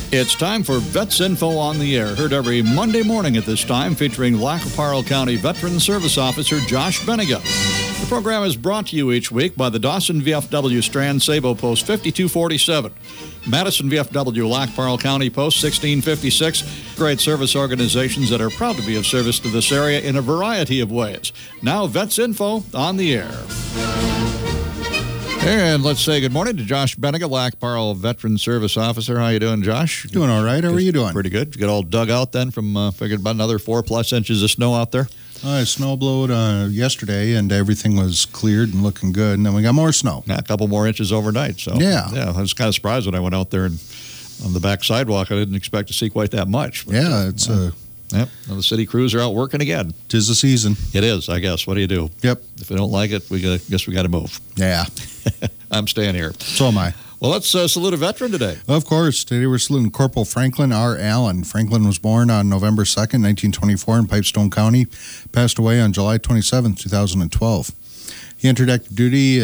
It's time for Vets Info on the Air, heard every Monday morning at this time, featuring Lackaparle County Veteran Service Officer Josh Bennigan. The program is brought to you each week by the Dawson VFW Strand Sabo Post 5247, Madison VFW Lackaparle County Post 1656, great service organizations that are proud to be of service to this area in a variety of ways. Now, Vets Info on the Air. And let's say good morning to Josh Bennigan, Lackaparle Veteran Service Officer. How you doing, Josh? Doing all right. How are you doing? Pretty good. You got all dug out then from, figured about another 4+ inches of snow out there? Snow blowed yesterday, and everything was cleared and looking good. And then we got more snow. Yeah, a couple more inches overnight. So yeah, I was kind of surprised when I went out there and on the back sidewalk. I didn't expect to see quite that much. But, it's Yep, well, the city crews are out working again. 'Tis the season. It is, I guess. What do you do? Yep. If we don't like it, guess we got to move. Yeah. I'm staying here. So am I. Well, let's salute a veteran today. Of course. Today we're saluting Corporal Franklin R. Allen. Franklin was born on November 2nd, 1924 in Pipestone County. Passed away on July 27th, 2012. He entered active duty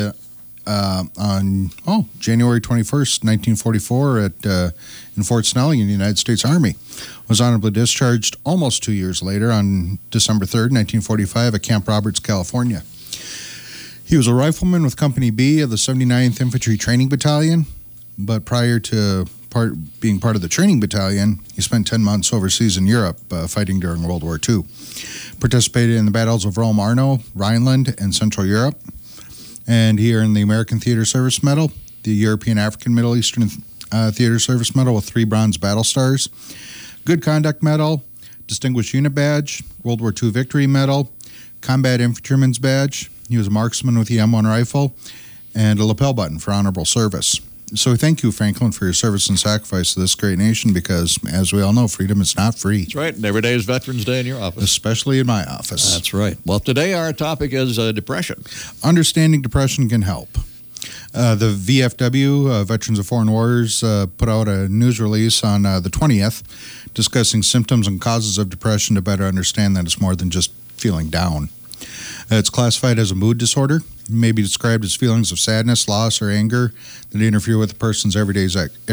on January 21st, 1944 in Fort Snelling in the United States Army. Was honorably discharged almost 2 years later on December 3rd, 1945 at Camp Roberts, California. He was a rifleman with Company B of the 79th Infantry Training Battalion, but prior to being part of the training battalion, he spent 10 months overseas in Europe fighting during World War II. Participated in the battles of Rome, Arno, Rhineland, and Central Europe. And he earned the American Theater Service Medal, the European African Middle Eastern Theater Service Medal with 3 bronze battle stars, Good Conduct Medal, Distinguished Unit Badge, World War II Victory Medal, Combat Infantryman's Badge. He was a marksman with the M1 rifle, and a lapel button for honorable service. So thank you, Franklin, for your service and sacrifice to this great nation because, as we all know, freedom is not free. That's right. And every day is Veterans Day in your office. Especially in my office. That's right. Well, today our topic is depression. Understanding depression can help. The VFW, Veterans of Foreign Wars, put out a news release on the 20th discussing symptoms and causes of depression to better understand that it's more than just feeling down. It's classified as a mood disorder. It may be described as feelings of sadness, loss, or anger that interfere with a person's everyday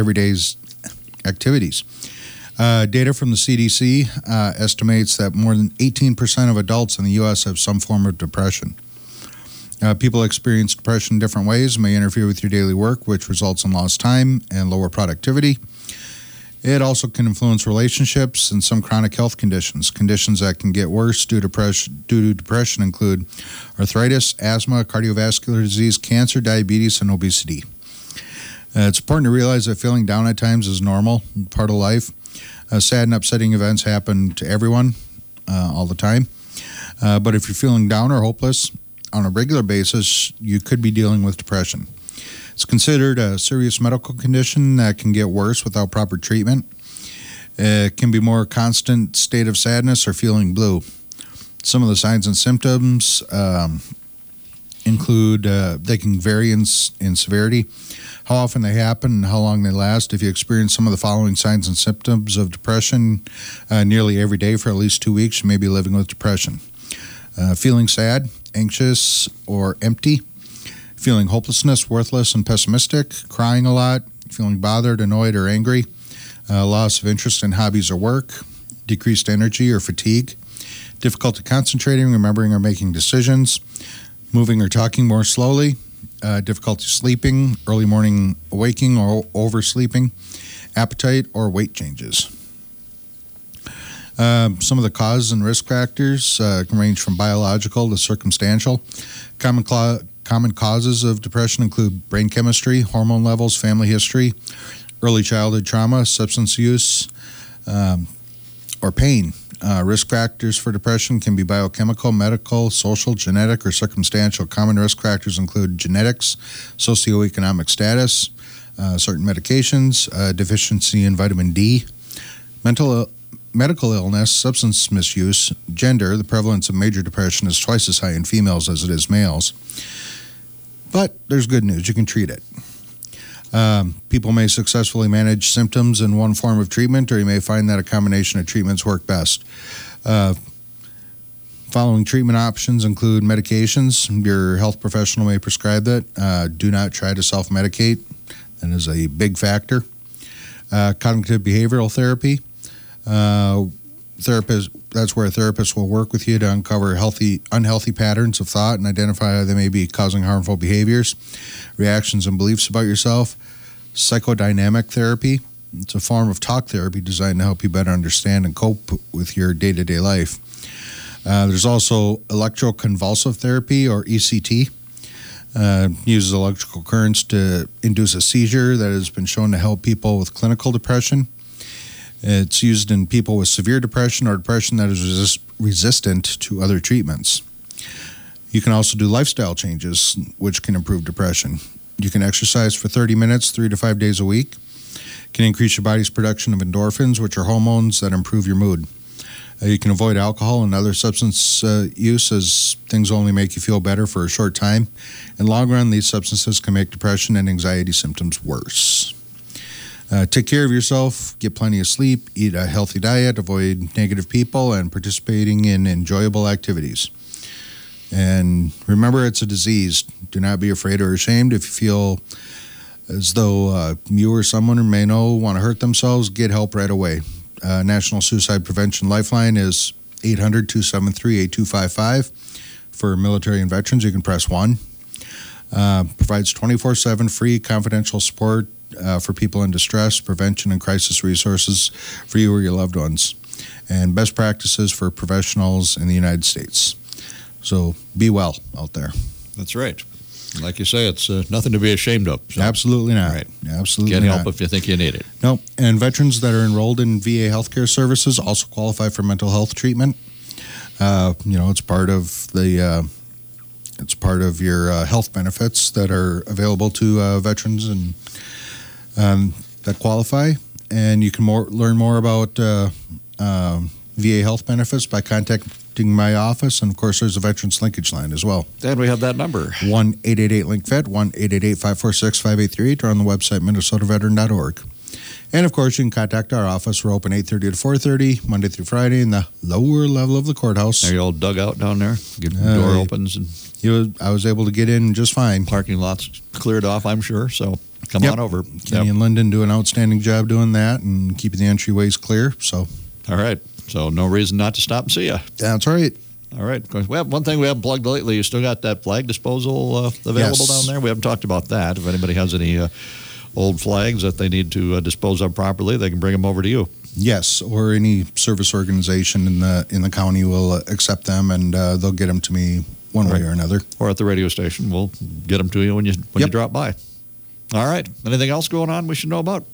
activities. Data from the CDC estimates that more than 18% of adults in the U.S. have some form of depression. People experience depression in different ways. It may interfere with your daily work, which results in lost time and lower productivity. It also can influence relationships and some chronic health conditions. Conditions that can get worse due to depression include arthritis, asthma, cardiovascular disease, cancer, diabetes, and obesity. It's important to realize that feeling down at times is normal, part of life. Sad and upsetting events happen to everyone all the time. But if you're feeling down or hopeless on a regular basis, you could be dealing with depression. It's considered a serious medical condition that can get worse without proper treatment. It can be more constant state of sadness or feeling blue. Some of the signs and symptoms include, they can vary in severity, how often they happen, and how long they last. If you experience some of the following signs and symptoms of depression nearly every day for at least 2 weeks, you may be living with depression. Feeling sad, anxious, or empty. Feeling hopelessness, worthless, and pessimistic, crying a lot, feeling bothered, annoyed, or angry, loss of interest in hobbies or work, decreased energy or fatigue, difficulty concentrating, remembering, or making decisions, moving or talking more slowly, difficulty sleeping, early morning waking or oversleeping, appetite, or weight changes. Some of the causes and risk factors can range from biological to circumstantial. Common causes of depression include brain chemistry, hormone levels, family history, early childhood trauma, substance use, or pain. Risk factors for depression can be biochemical, medical, social, genetic, or circumstantial. Common risk factors include genetics, socioeconomic status, certain medications, deficiency in vitamin D, medical illness, substance misuse, gender. The prevalence of major depression is twice as high in females as it is males. But there's good news. You can treat it. People may successfully manage symptoms in one form of treatment, or you may find that a combination of treatments work best. Following treatment options include medications. Your health professional may prescribe that. Do not try to self-medicate. That is a big factor. Cognitive behavioral therapy. That's where a therapist will work with you to uncover unhealthy patterns of thought and identify how they may be causing harmful behaviors, reactions, and beliefs about yourself. Psychodynamic therapy. It's a form of talk therapy designed to help you better understand and cope with your day-to-day life. There's also electroconvulsive therapy, or ECT. Uses electrical currents to induce a seizure that has been shown to help people with clinical depression. It's used in people with severe depression or depression that is resistant to other treatments. You can also do lifestyle changes, which can improve depression. You can exercise for 30 minutes, 3 to 5 days a week. Can increase your body's production of endorphins, which are hormones that improve your mood. You can avoid alcohol and other substance use, as things only make you feel better for a short time. In the long run, these substances can make depression and anxiety symptoms worse. Take care of yourself, get plenty of sleep, eat a healthy diet, avoid negative people, and participating in enjoyable activities. And remember, it's a disease. Do not be afraid or ashamed. If you feel as though you or someone you may know want to hurt themselves, get help right away. National Suicide Prevention Lifeline is 800-273-8255. For military and veterans, you can press 1. Provides 24/7 free confidential support for people in distress, prevention, and crisis resources for you or your loved ones, and best practices for professionals in the United States. So be well out there. That's right. Like you say, it's nothing to be ashamed of. So. Absolutely not. Right. Absolutely Get not. help if you think you need it. No, and veterans that are enrolled in VA healthcare services also qualify for mental health treatment. It's part of the your health benefits that are available to veterans and that qualify. And you can learn more about VA health benefits by contacting my office, and of course there's a Veterans Linkage line as well. And we have that number. 1-888-LINK-VET, 1-888-546-5838, or on the website minnesotaveteran.org. And of course you can contact our office. We're open 8:30 to 4:30, Monday through Friday, in the lower level of the courthouse. Are you all dug out down there? Get the door opens and I was able to get in just fine. Parking lots cleared off, I'm sure, so come on over. Kenny and Lyndon do an outstanding job doing that and keeping the entryways clear. So, all right. So no reason not to stop and see you. That's right. All right. We have one thing we haven't plugged lately. You still got that flag disposal available down there? We haven't talked about that. If anybody has any old flags that they need to dispose of properly, they can bring them over to you. Yes, or any service organization in the county will accept them, and they'll get them to me one way or another. Or at the radio station, we'll get them to you when you drop by. All right. Anything else going on we should know about?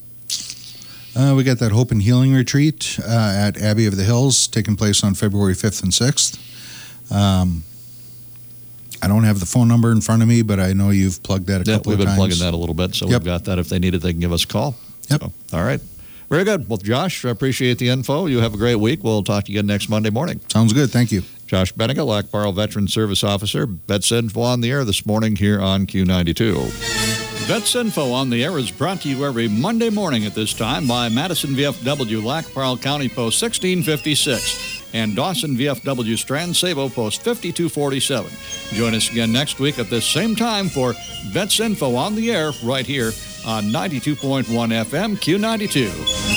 We got that Hope and Healing Retreat at Abbey of the Hills taking place on February 5th and 6th. I don't have the phone number in front of me, but I know you've plugged that a couple of times. We've been plugging that a little bit, so we've got that. If they need it, they can give us a call. Yep. So, all right. Very good. Well, Josh, I appreciate the info. You have a great week. We'll talk to you again next Monday morning. Sounds good. Thank you. Josh Benega, Lac Barrel Veteran Service Officer. Vets Info on the air this morning here on Q92. Vets Info on the air is brought to you every Monday morning at this time by Madison VFW, Lac Barrel County Post 1656, and Dawson VFW Strand Sabo Post 5247. Join us again next week at this same time for Vets Info on the air right here on 92.1 FM Q92.